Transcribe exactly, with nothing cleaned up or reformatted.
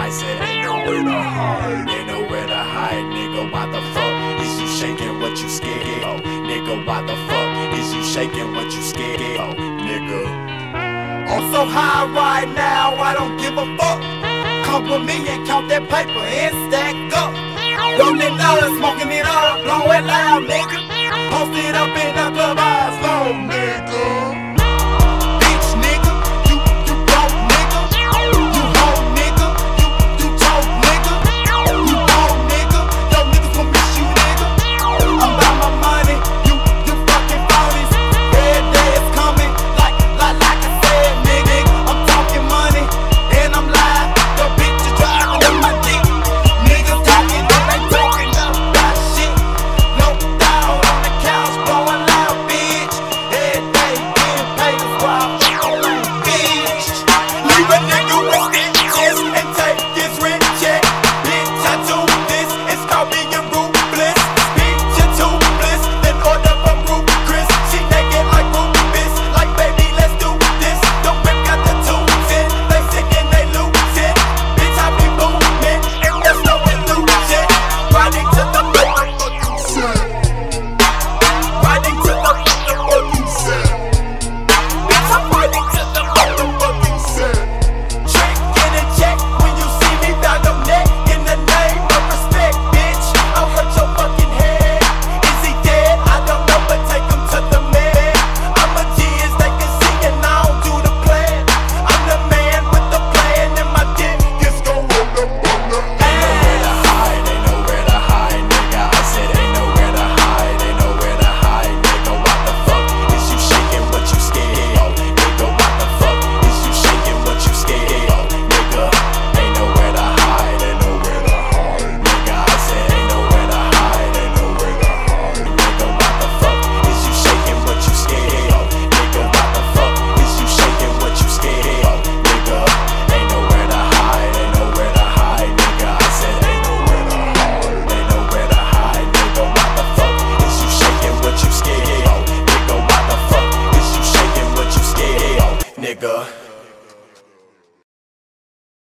I said ain't nowhere to hide, ain't nowhere to hide, nigga. Why the fuck is you shaking? What you scared of, nigga? Why the fuck is you shaking? What you scared of, nigga? I'm so high right now, I don't give a fuck. Come with me and count that paper and stack up. Rolling up, smoking it up, blowing loud, nigga. Post it up in the